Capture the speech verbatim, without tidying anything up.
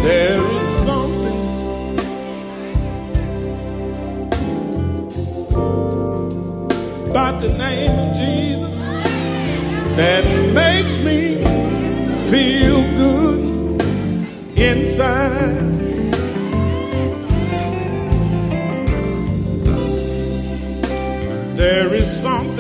There is something about the name of Jesus that makes me feel good inside. There is something